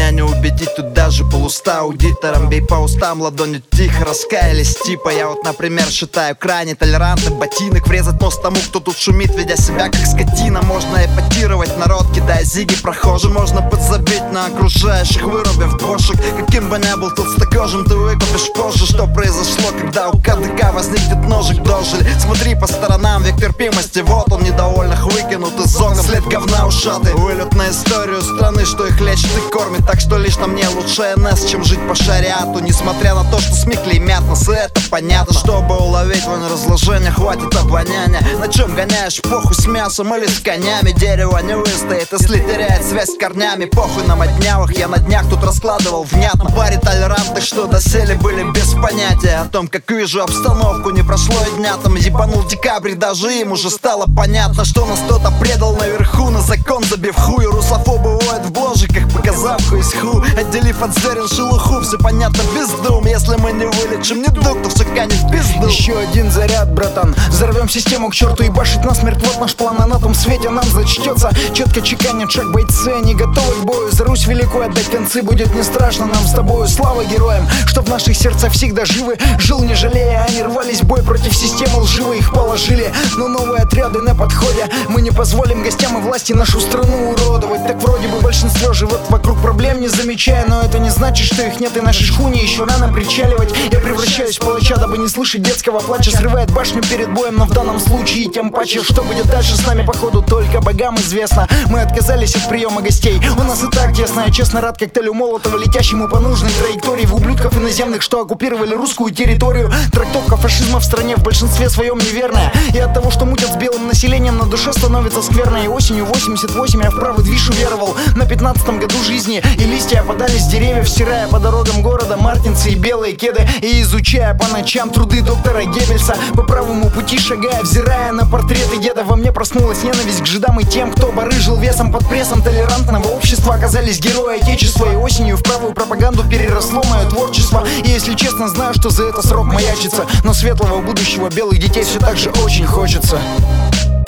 меня не убедить, тут даже полуста аудитором. Бей по устам, ладонью тихо раскаялись. Типа я вот, например, считаю крайне толерантным ботинок врезать нос тому, кто тут шумит, ведя себя как скотина. Можно эпатировать народ, кидая зиги прохожим. Можно подзабить на окружающих, вырубив бошек. Каким бы ни был толстокожим, ты выкупишь позже, что произошло, когда у КДК возникнет ножик. Дожили, смотри по сторонам, век терпимости. Вот он, недовольных выкинут из окон. След говна ушатый, вылет на историю страны, что их лечит и кормит. Так что лично мне лучше НС, чем жить по шариату. Несмотря на то, что СМИ клеймят нас, и это понятно. Чтобы уловить вонь разложения, хватит обоняния. На чем гоняешь, похуй с мясом или с конями. Дерево не выстоит, если теряет связь с корнями. Похуй на моднявых, я на днях тут раскладывал внятно. Паре толерантных, что доселе были без понятия о том, как вижу обстановку. Не прошло и дня, там ебанул декабрь, даже им уже стало понятно, что нас кто-то предал наверху. На закон забив хуй, русофобы воют в бложиках, показав хуй с ху. Отделив от зерен шелуху, все понятно без дум. Если мы не вылечим недуг, то все канет в пизду. Еще один заряд, братан, взорвем систему к черту и башить насмерть. Вот наш план, а на том свете нам зачтется. Четко чеканят шаг бойцы, они готовы к бою. За Русь великую отдать концы будет не страшно нам с тобою. Слава героям, что в наших сердцах всегда живы. Жил не жалея, они рвались в бой против системы лживой. Их положили, но новые отряды на подходе. Мы не позволим гостям и власти нашу страну уродовать. Так вроде бы большинство живет вокруг проблем, не замечая. Но это не значит, что их нет, и нашей шхуне еще рано причаливать. Я превращаюсь в палача, дабы не слышать детского плача. Срывает башню перед боем, но в данном случае тем паче. Что будет дальше с нами, походу, только богам известно. Мы отказались от приема гостей, у нас и так тесно. Я честно рад коктейлю Молотова, летящему по нужной траектории. В ублюдков иноземных, что оккупировали русскую территорию. Трактовка фашизма в стране в большинстве своем неверная. И от того, что мутят с белым населением, на душе становится скверно. И осенью 88 я в правый движ уверовал. На 15-м году жизни и листья опадали с деревьев, стирая по дорогам города мартинцы и белые кеды. И изучая по ночам труды доктора Геббельса, по правому пути шагая, взирая на портреты деда. Во мне проснулась ненависть к жидам и тем, кто барыжил весом под прессом толерантного общества. Оказались герои отечества, и осенью в правую пропаганду переросло мое творчество. И если честно, знаю, что за это срок маячится, но светлого будущего белых детей все так же очень хочется.